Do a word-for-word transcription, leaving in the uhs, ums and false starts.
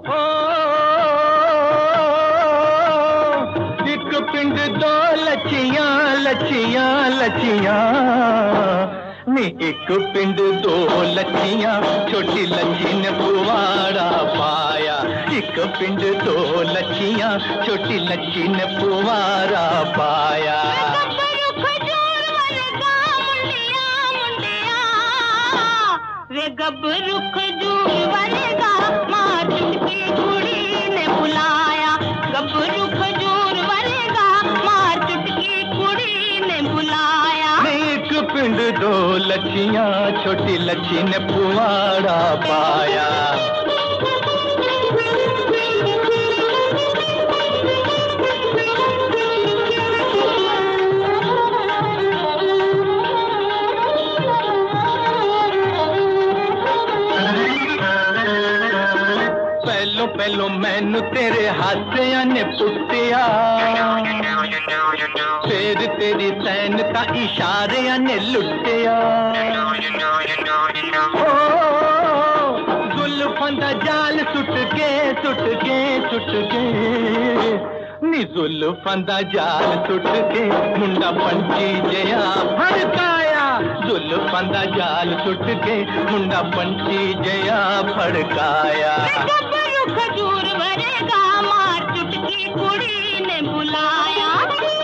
ओ, एक पिंड दो लचियां लचियां लचियां नी, एक पिंड दो लचियां, छोटी लची ने पुआड़ा पाया। एक पिंड दो लचियां, छोटी लची ने पुआड़ा पाया। वे गब्बरू खजूर बनेगा, माँ चुटकी कुड़ी ने बुलाया। गब्बरू खजूर बनेगा, माँ चुटकी कुड़ी ने बुलाया। एक पिंड दो लचियां, छोटी लची ने पुआड़ा पाया। पहलो पहलो मैनू तेरे हाथियां ने पुट्टिया, फिर तेरी सैनता इशारियां ने लुटिया। ओ जुल्फां दा जाल सुट के सुट के सुट के नी, जुल्फां दा जाल सुट के मुंडा पंछी जया फड़काया। जुल्फां दा जाल सुट के मुंडा पंछी जया फड़काया। खजूर भरेगा, मार चुटकी कुड़ी ने बुलाया।